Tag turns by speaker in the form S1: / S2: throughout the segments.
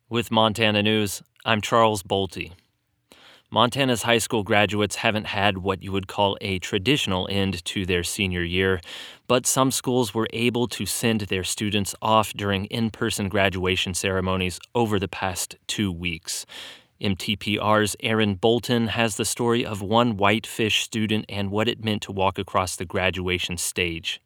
S1: With Montana News, I'm Charles Bolte. Montana's high school graduates haven't had what you would call a traditional end to their senior year, but some schools were able to send their students off during in-person graduation ceremonies over the past 2 weeks. MTPR's Aaron Bolton has the story of one Whitefish student and what it meant to walk across the graduation stage.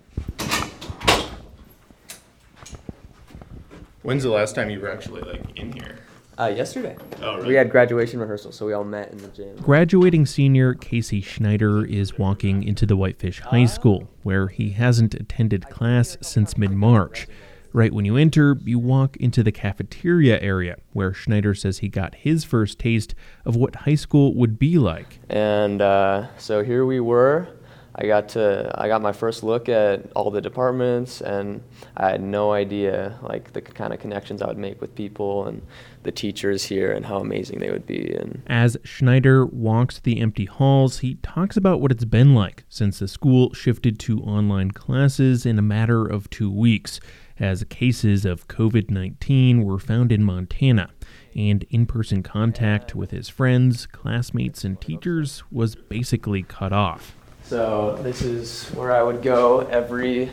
S2: When's the last time you were actually in here?
S3: Yesterday.
S2: Oh, really?
S3: We had graduation rehearsal, so we all met in the gym.
S4: Graduating senior Casey Schneider is walking into the Whitefish High School, where he hasn't attended class since mid-March. Right when you enter, you walk into the cafeteria area, where Schneider says he got his first taste of what high school would be like.
S3: And so here we were. I got my first look at all the departments, and I had no idea the kind of connections I would make with people and the teachers here and how amazing they would be. And
S4: as Schneider walks the empty halls, he talks about what it's been like since the school shifted to online classes in a matter of 2 weeks, as cases of COVID-19 were found in Montana, and in-person contact with his friends, classmates, and teachers was basically cut off.
S3: So this is where I would go every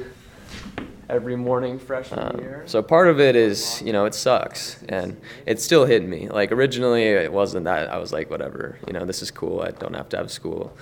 S3: morning freshman year. So part of it is, it sucks, and it still hit me. Originally, it wasn't that. I was like, whatever, this is cool. I don't have to have school.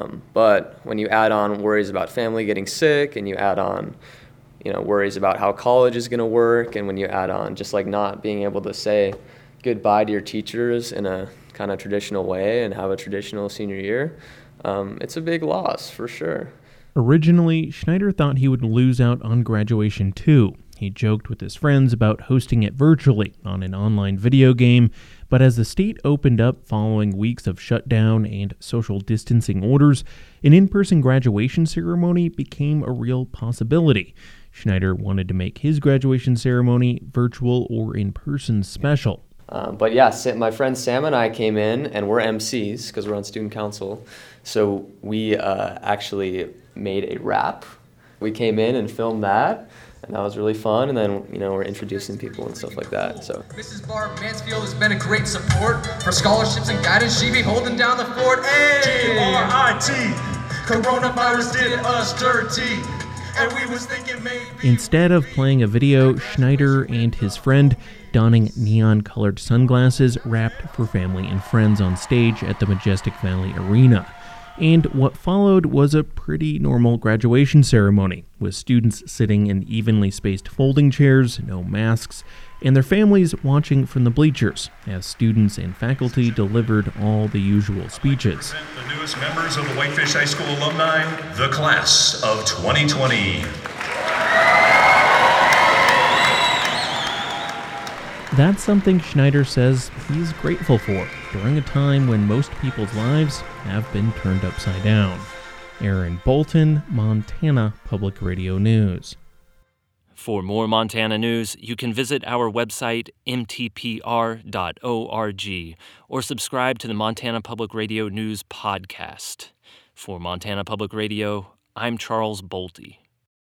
S3: But when you add on worries about family getting sick, and you add on, worries about how college is going to work, and when you add on just not being able to say goodbye to your teachers in a kind of traditional way and have a traditional senior year, it's a big loss for sure.
S4: Originally, Schneider thought he would lose out on graduation too. He joked with his friends about hosting it virtually on an online video game, but as the state opened up following weeks of shutdown and social distancing orders, an in-person graduation ceremony became a real possibility. Schneider wanted to make his graduation ceremony virtual or in-person special.
S3: But yeah, my friend Sam and I came in, and we're MCs because we're on student council. So we actually made a rap. We came in and filmed that, and that was really fun. And then, we're introducing people and stuff like that. So
S5: Mrs. Barb Mansfield has been a great support for scholarships and guidance. She be holding down the fort. Hey! G-R-I-T. Coronavirus did us dirty. And we was thinking maybe.
S4: Instead of playing a video, Schneider and his friend, donning neon-colored sunglasses, rapped for family and friends on stage at the Majestic Valley Arena. And what followed was a pretty normal graduation ceremony, with students sitting in evenly spaced folding chairs, no masks, and their families watching from the bleachers, as students and faculty delivered all the usual speeches.
S6: The newest members of the Whitefish High School alumni, the class of 2020.
S4: That's something Schneider says he's grateful for during a time when most people's lives have been turned upside down. Aaron Bolton, Montana Public Radio News.
S1: For more Montana news, you can visit our website, mtpr.org, or subscribe to the Montana Public Radio News podcast. For Montana Public Radio, I'm Charles Bolte.